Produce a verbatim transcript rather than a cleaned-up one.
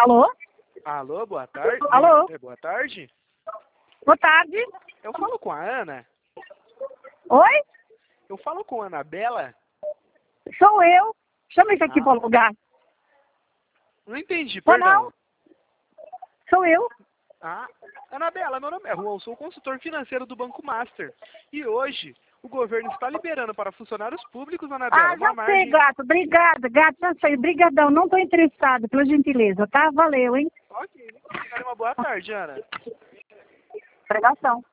Alô? Alô, boa tarde. Alô? É, boa tarde. Boa tarde. Eu falo com a Ana. Oi? Eu falo com a Anabela. Sou eu. Chama isso aqui Ah. para o lugar. Não entendi, Ou perdão. não? Sou eu. Ah, Anabela, meu nome é Juan, sou consultor financeiro do Banco Master. E hoje, o governo está liberando para funcionários públicos, Anabela, Ah, uma já sei, margem... gato. Obrigada, gato. Já sei. Brigadão. Não estou interessada, pela gentileza, tá? Valeu, hein? Ok, uma boa tarde, Ana. Pregação.